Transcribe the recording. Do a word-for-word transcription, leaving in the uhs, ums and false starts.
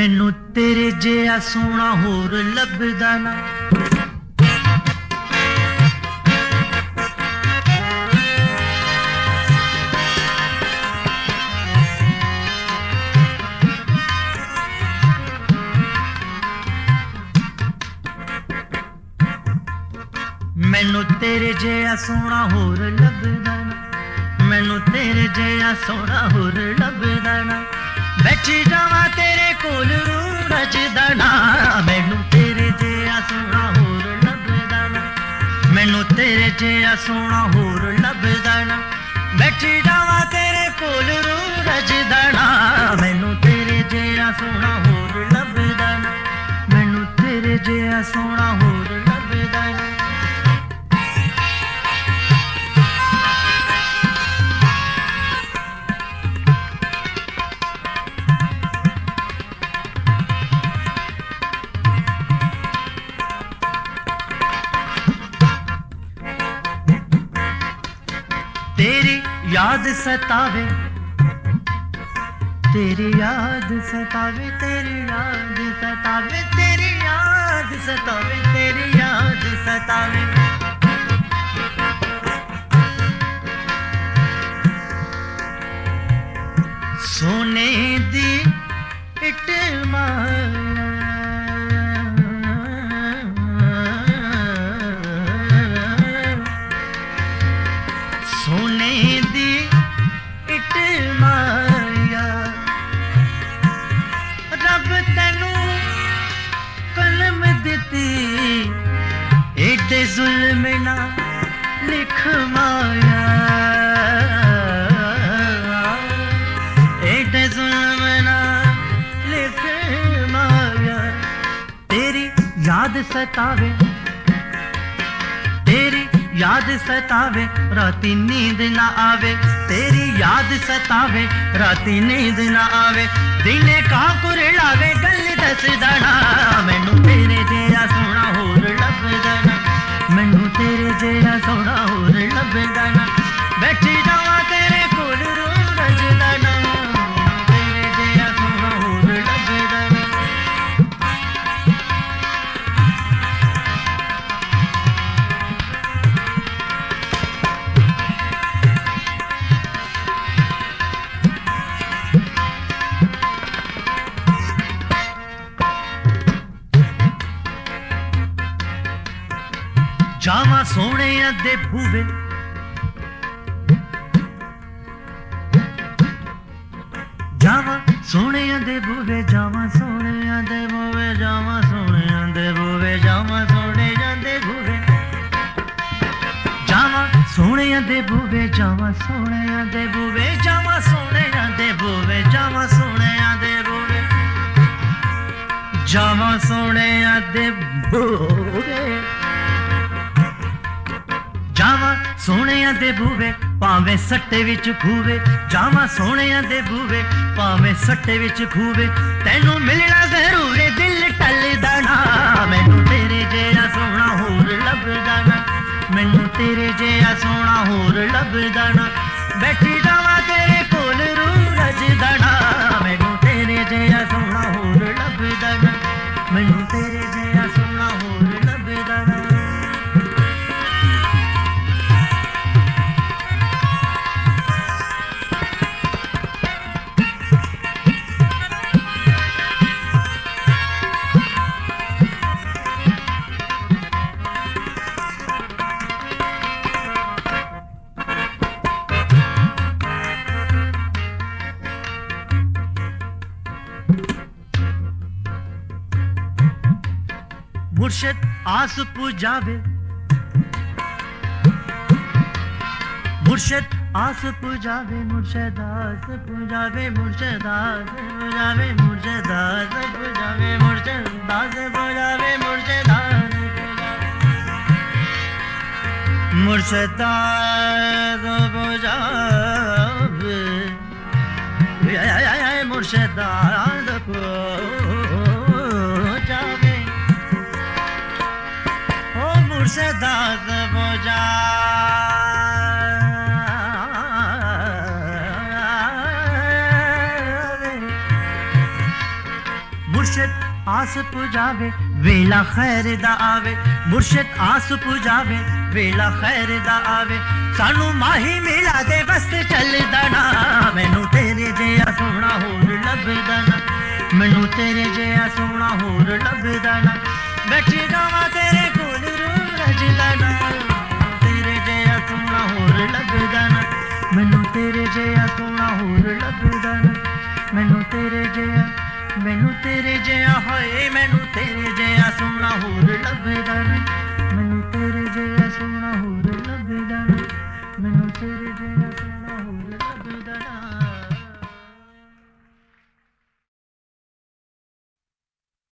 मैनू तेरे जिहा सोना होर लभदा ना। मैनू तेरे जिहा सोना होर लभदा ना, मैनू तेरे जिहा सोना होर लभदा ना। बैठी जावां तेरे कोल रू रजदा ना, मैनू तेरे जिहा सोना होर लभदा ना, मैनू तेरे जिहा सोना होर लभदा ना। बैठी जावां तेरे कोल रू रजदा ना, मैनू तेरे जिहा सोना होर लभदा ना, मैनू तेरे जिहा सोना होर लभदा ना। तेरी याद सतावे, तेरी याद सतावे, तेरी याद सतावे, तेरी याद सतावे, तेरी याद सतावे। सोने दी इट माया, सोने दी इट माया, रब तैनू कलम दिती, एडे जुल्म ना लिख माया, एडे जुल्म ना लिख माया। तेरी याद सतावे, तेरी याद सतावे, राती नींद ना आवे, तेरी याद सतावे, राती नींद ना आवे। दिने काकुर लावे गल दसदा ना, मैनू तेरे जिहा सोना होर लभदा ना, मैनू तेरे जिहा सोना होर लभदा ना। बैठी जावां तेरे कोल रू रजदा ना, तेरे जिहा सोना होर लभदा ना। जावां सोहणिया दे बूवे, जावां सोहणिया दे बूवे, जावां सोहणिया दे बूवे, जावां सोहणिया दे बूवे, जावां सोहणिया दे बूवे, जावां सोहणिया दे बूवे, जावां सोहणिया दे बूवे, जावां सोहणिया दे बूवे, जावां सोहणिया दे बूवे, जावां सोहणिया दे बूवे, जावां सोहणिया दे बूवे, भावें सट्टे विच खूवे, जावां सोहणिया दे बूवे, भावें सट्टे विच खूवे। तैनू मिलना जरूर है दिल टलदा ना, मैनू तेरे जिहा सोना होर लभदा ना, मैनू तेरे जिहा सोना होर लभदा ना। बैठी जावां तेरे कोल रू रजदा ना, मैनू तेरे जिहा सोना होर लभदा ना, मैनू तेरे जिहा सोना होर लभदा ना। मुर्शद आस पुजावे, मुर्शद आस पुजावे, मुर्शद आस पुजावे, मुर्शद आस पुजावे, मुर्शद आस पुजावे, मुर्शद आस पुजावे, मुर्शद आस पुजावे, मुर्शद आस पुजावे, मुर्शद आस पुजावे, मुर्शद आस पुजावे, मुर्शिद आस पुजावे वेला खैर दा आवे, मुर्शिद आस पुजावे वेला खैर दा आवे, सानू माही मिला दे बस चलदा ना, मैनू तेरे जिहा सोहना होर लभदा ना, मैनू तेरे जिहा सोहना होर लभदा ना, बैठी जावां तेरे कोल रूह रजदा ना, तेरे जिहा सोहना होर लभदा ना, मैनू तेरे जिहा सोहना होर लभदा ना, मैनू तेरे जिहा, मैनू तेरे जिहा हाय, मैनू तेरे जिहा सोहना होर लभदा ना, मैनू तेरे जिहा